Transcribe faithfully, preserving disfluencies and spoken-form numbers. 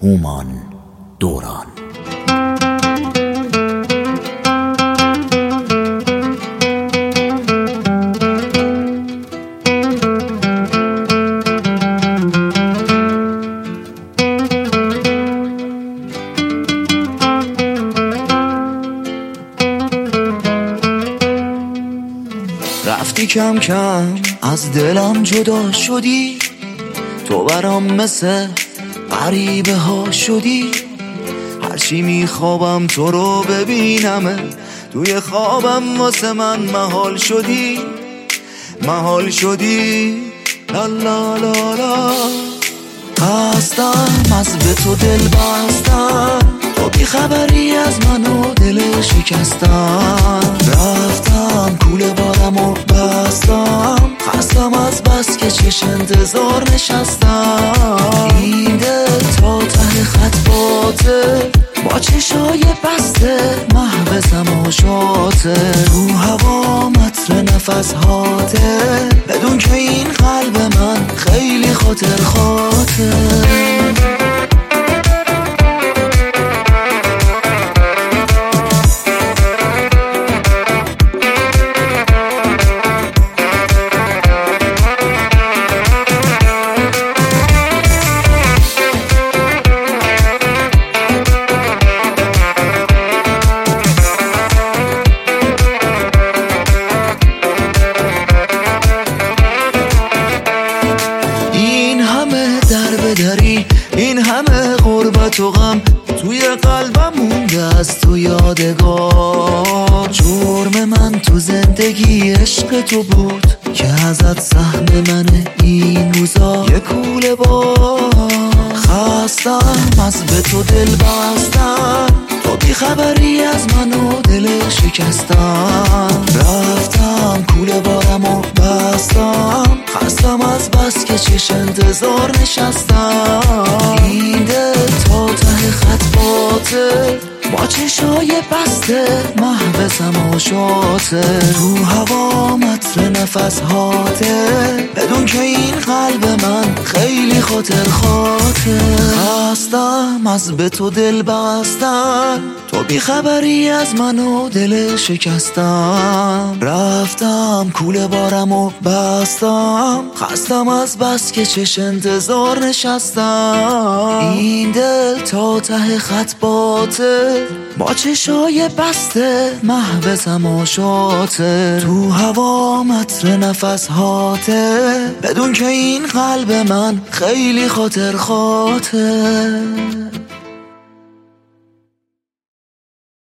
هومان دوران. رفتی کم کم از دلم جدا شدی، تو برام مثل غریبه ها شدی. هرچی میخوابم تو رو ببینم، توی خوابم واسه من محال شدی، محال شدی. لا لا لا لا خستم از به تو دل بستم، تو بی خبری از من و دل شکستم. رفتم کوله بارم و بستم، خستم از بس که چش انتظار نشستم. این دل تا ته خط باته، با چشای بسته محو تماشاته. رو هوا متر نفس هاته، بدون که این قلب من خیلی خاطر خاطر. داری این همه غربت و غم توی قلبم مونده از تو یادگار. جرم من تو زندگی عشق تو بود که ازت سهم منه این روزا. یه کوله بار خستم از به تو دل بستم، تو بی خبری از من و دل شکستم. رفتم کوله بارم و بستم، خستم از بس که چش انتظار نشستم. این دل تا ته خط باته، با چشای بسته محو تماشاته. رو هوا متر نفس هاته، بدون که این قلب من خیلی خاطر خاطر. خستم از به تو دل بستم، تو بی خبری از من و دل شکستم. رفتم کوله بارم و بستم، خستم از بس که چش انتظار نشستم. این دل تا ته خط باته، با چشای بسته محو تماشاته. تو هوا متر نفس هاته، بدون که این قلب من خیلی خاطر خاطر.